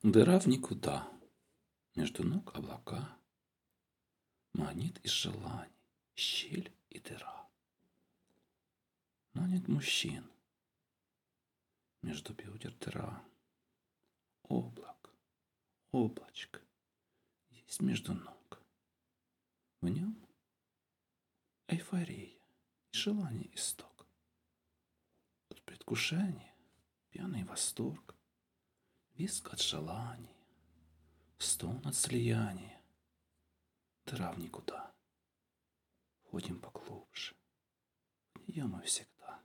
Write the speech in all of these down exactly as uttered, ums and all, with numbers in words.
Дыра в никуда, между ног облака, магнит из желаний, щель и дыра. Но нет мужчин, между бедер дыра. Облак, облачко есть между ног. В нем эйфория и желание исток. От предвкушения пьяный восторг, виск от желания, стон от слияния. Дыра в никуда. Входим поглубже. В нее мы всегда.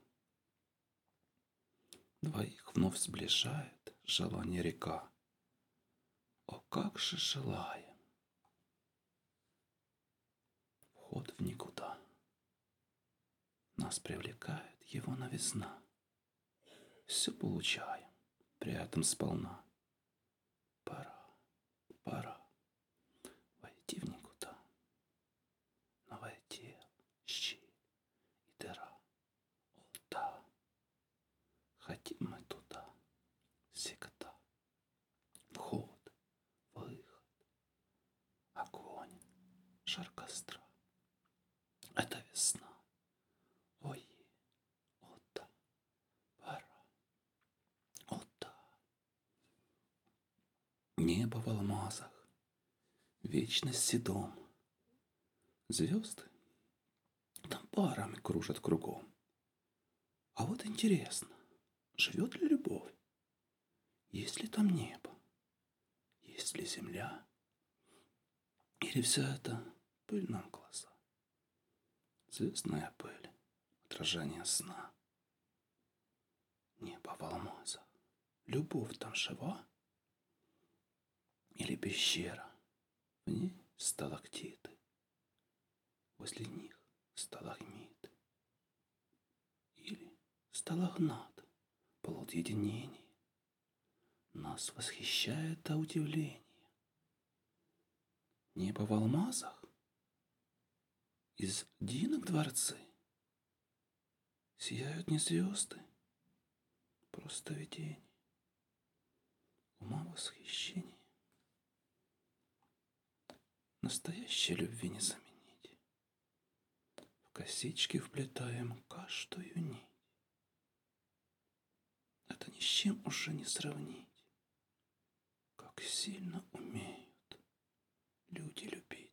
Двоих вновь сближает желание река. О, как же желаем! Вход в никуда. Нас привлекает его новизна. Все получаем, при этом сполна. Пора, пора войти в никуда. Новое тело, щель и дыра. О, да, хотим мы туда всегда. Вход, выход, огонь, жар костра. Это весна. Ой, о да, пора, о да. Небо в алмазах, вечность седом. Звезды там парами кружат кругом. А вот интересно, живет ли любовь? Есть ли там небо? Есть ли земля? Или все это пыль нам в глаза? Звездная пыль, отражение сна. Небо в алмазах. Любовь там жива? Или пещера? В ней сталактиты. Возле них сталагмиты. Или сталагнат, плод единения. Нас восхищает до удивления. Небо в алмазах? Из динок дворцы? Сияют не звезды, просто видение. Ума восхищение. Настоящей любви не заменить. В косички вплетаем каждую нить. Это ни с чем уже не сравнить. Как сильно умеют люди любить.